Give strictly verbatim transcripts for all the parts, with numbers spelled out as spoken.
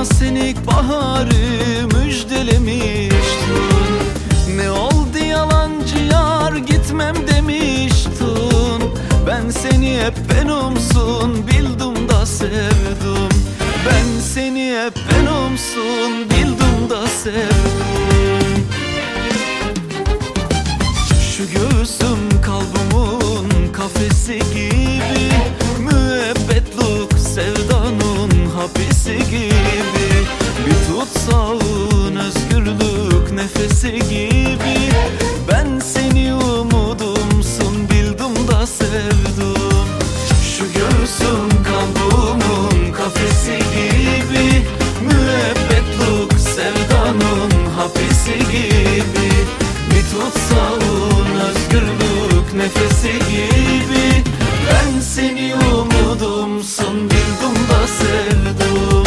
sen ilkbaharı müjdelemiştin. Ne oldu yalancı yar, gitmem demiştin. Ben seni hep benimsin bildim da sevdim. Ben seni hep benimsin bildim da sevdim. Şu göğsüm kalbimin kafesi gibi, müebbetlik sevdanın hapisi gibi. Bir tutsağın özgürlük nefesi gibi. Ben seni umudumsun bildim da sevdim. Şu göğsüm kalbimin kafesi gibi, müebbetlik sevdanın hapisi gibi. Bir tutsağın özgürlük nefesi gibi. Ben seni umudumsun bildim da sevdim.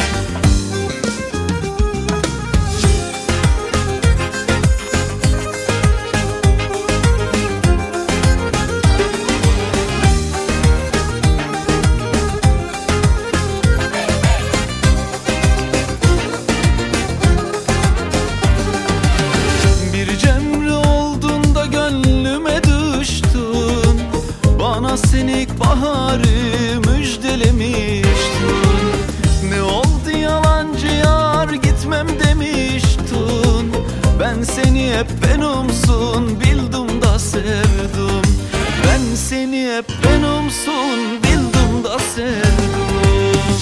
Sen ilkbaharı müjdelemiştin. Ne oldu yalancı yar, gitmem demiştin. Ben seni hep benimsin bildim da sevdim. Ben seni hep benimsin bildim da sevdim.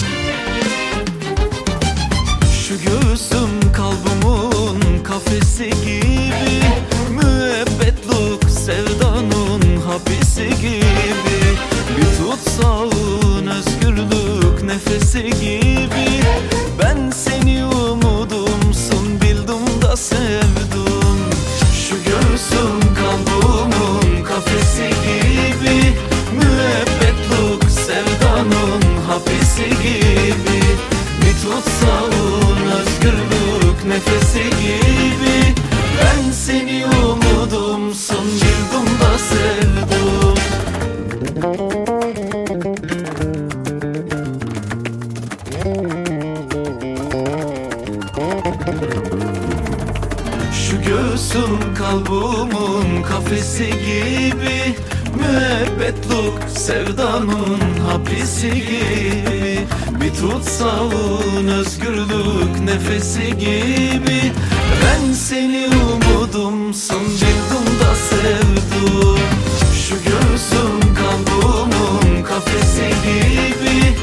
Şu göğsüm kalbimin kafesi gibi, müebbetlik sevdanın hapisi gibi. Bir tutsağın özgürlük nefesi gibi. Ben seni umudumsun bildim da sevdim. Şu göğsüm kalbimin kafesi gibi, müebbetlik sevdanın hapisi gibi. Bir tutsağın özgürlük nefesi gibi. Ben seni umudumsun bildim da sevdim. Şu göğsüm kalbimin kafesi gibi, müebbetlik sevdanın hapisi gibi. Bir tutsağın özgürlük nefesi gibi. Ben seni umudumsun bildim da sevdim. Şu göğsüm kalbimin kafesi gibi,